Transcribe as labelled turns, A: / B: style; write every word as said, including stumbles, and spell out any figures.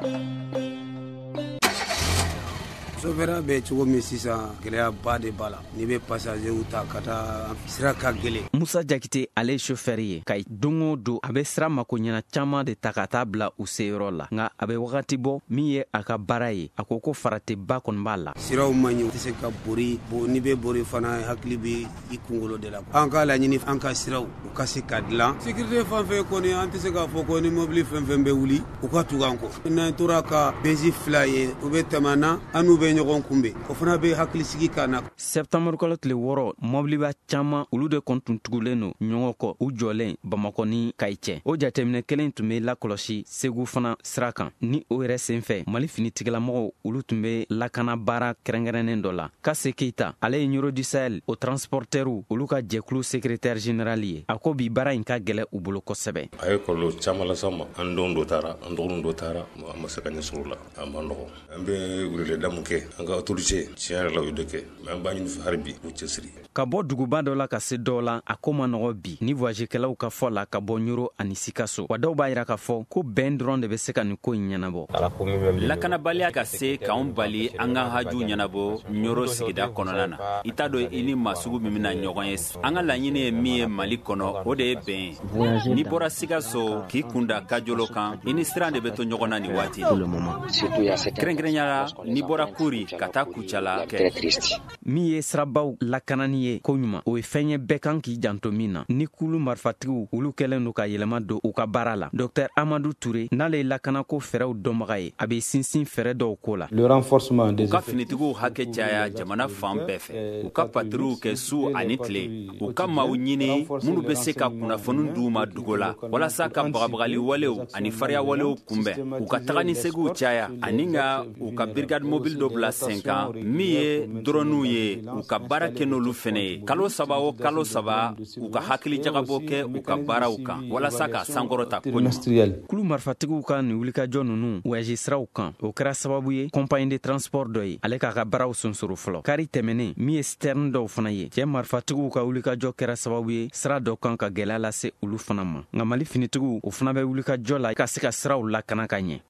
A: Sofɛra bɛ cogo min sisan gɛlɛya ba de b'a la n'i bɛ passager ta ka taa sira ka gɛlɛn.
B: Musa Jakite ale ye chauffeur ye ka don o don a bɛ sira mako ɲɛna caman de ta ka taa bila u seyɔrɔ la nka a bɛ wagati bɔ min ye a ka baara ye a ko ko faratiba kɔni b'a la.
A: Siraw man ɲi u tɛ se ka bori n'i bɛ bori fana hakili bɛ i kunkolo de la. An k'a laɲini an ka siraw u ka se ka dilan. Sécurité fan fɛ kɔni an tɛ se k'a fɔ ko ni mobili fɛn fɛn bɛ wuli u ka tugu an kɔ. N'an tora ka benzi fila ye u bɛ tɛmɛ na an n'u bɛ ɲɔgɔn kunbɛn o fana bɛ hakili sigi ka na.
B: Septembre kalo tile wɔɔrɔ mobiliba caman olu de kɔntun tugulen no ɲɔgɔn kɔ u jɔlen Bamakɔ ni Kayi cɛ. O jateminɛ kelen tun bɛ lakɔlɔsi Segu fana sira kan ni o yɛrɛ senfɛ Mali finitigilamɔgɔw olu tun bɛ lakana baara kɛrɛnkɛrɛnnen dɔ la. Kase Keita ale ye Numéro du Sahel o transportɛrw olu ka jɛkulu secrétaire général ye a ko bi baara in ka gɛlɛ u bolo kosɛbɛ.
C: A ye kɔlɔlɔ caman las'an ma an denw dɔ taara an dɔgɔninw dɔ taara an ma se ka ɲɛ sɔrɔ la a ma nɔgɔ. An bɛ weleweleda mun kɛ an ka autorité tiɲɛ yɛrɛ la u ye dɔ kɛ mais an b'a ɲini fɛ hali bi u cɛsiri.
B: Ka bɔ duguba dɔ la ka se dɔw la a ko ma nɔgɔ bi ni voyagekɛlaw ka fɔ la ka bɔ Ɲoro ani Sikaso wa dɔw b'a yira k'a fɔ ko bɛn dɔrɔn de bɛ se ka nin ko in ɲɛnabɔ.
D: Lakanabaliya ka se k'anw bali an ka haju ɲɛnabɔ Ɲoro sigida kɔnɔna na i t'a dɔn i ni maa sugu min bɛna ɲɔgɔn ye. An ka laɲini ye min ye Mali kɔnɔ o de ye bɛn ye. N'i bɔra Sikaso k'i kunda Kajolo kan i ni siran de bɛ to ɲɔgɔn na nin waati. Kɛrɛnkɛrɛnyala n'i bɔra Kuri ka taa Kucala kɛ.
B: Min ye sirabaw lakanani ye ko ɲuman o ye fɛn ye bɛɛ kan k'i janto min na ni kulu marifatigiw olu kɛlen don ka yɛlɛma don u ka baara la. Docteur Amadou Touré n'ale ye lakanako fɛɛrɛw dɔnbaga ye a bɛ sinsin fɛɛrɛ dɔw ko la.
D: U ka finitigiw hakɛ caya jamana fan bɛɛ fɛ u ka patriw kɛ su ani tile u ka maaw ɲini minnu bɛ se ka kunnafoni d'u ma dugu la walasa ka bagabagali walew ani fariya walew kunbɛn u ka taga ni segiw caya ani ka u ka brigade mobile dɔ bila sen kan min ye droniw ye u ka baara kɛ n'olu fɛnɛ ye kalo saba o kalo saba u ka hakili jagabɔ kɛ u ka baaraw kan walasa ka sankɔrɔta ko ɲuman.
B: Kulu marifatigiw ka nin wulikajɔ ninnu voyage siraw kan o kɛra sababu ye compagnie de transport dɔ ye ale k'a ka baaraw sonsoro fɔlɔ kari tɛmɛnen min ye citerne dɔw fana ye cɛ marifatigiw ka wulikajɔ kɛra sababu ye sira dɔ kan ka gɛlɛya lase olu fana ma nka Mali finitigiw o fana bɛ wulikajɔ la ka se ka siraw lakana ka ɲɛ.